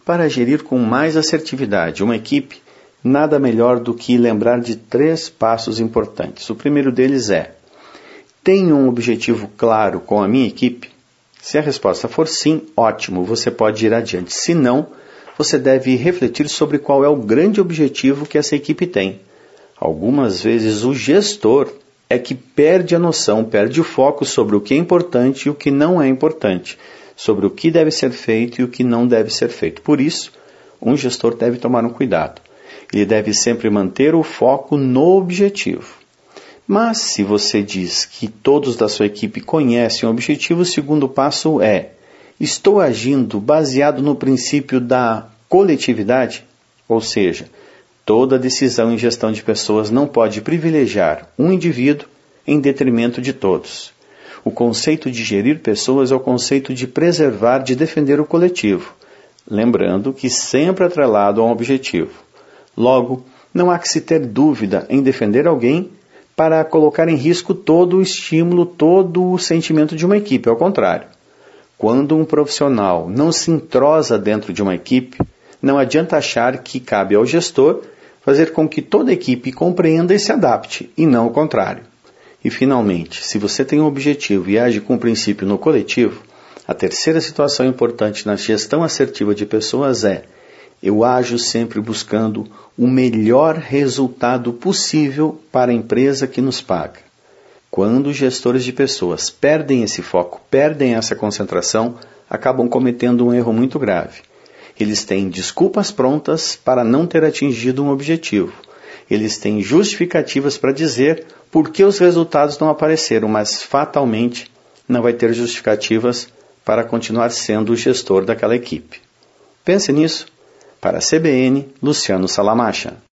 Para gerir com mais assertividade uma equipe, nada melhor do que lembrar de 3 passos importantes. O primeiro deles é: tenho um objetivo claro com a minha equipe? Se a resposta for sim, ótimo, você pode ir adiante. Se não, você deve refletir sobre qual é o grande objetivo que essa equipe tem. Algumas vezes o gestor é que perde a noção, perde o foco sobre o que é importante e o que não é importante, sobre o que deve ser feito e o que não deve ser feito. Por isso, um gestor deve tomar um cuidado. Ele deve sempre manter o foco no objetivo. Mas, se você diz que todos da sua equipe conhecem o objetivo, o segundo passo é: estou agindo baseado no princípio da coletividade? Ou seja, toda decisão em gestão de pessoas não pode privilegiar um indivíduo em detrimento de todos. O conceito de gerir pessoas é o conceito de preservar, de defender o coletivo, lembrando que sempre atrelado a um objetivo. Logo, não há que se ter dúvida em defender alguém para colocar em risco todo o estímulo, todo o sentimento de uma equipe. Ao contrário, quando um profissional não se entrosa dentro de uma equipe, não adianta achar que cabe ao gestor fazer com que toda a equipe compreenda e se adapte, e não o contrário. E, finalmente, se você tem um objetivo e age com o princípio no coletivo, a terceira situação importante na gestão assertiva de pessoas é: eu ajo sempre buscando o melhor resultado possível para a empresa que nos paga. Quando os gestores de pessoas perdem esse foco, perdem essa concentração, acabam cometendo um erro muito grave. Eles têm desculpas prontas para não ter atingido um objetivo. Eles têm justificativas para dizer por que os resultados não apareceram, mas fatalmente não vai ter justificativas para continuar sendo o gestor daquela equipe. Pense nisso. Para a CBN, Luciano Salamacha.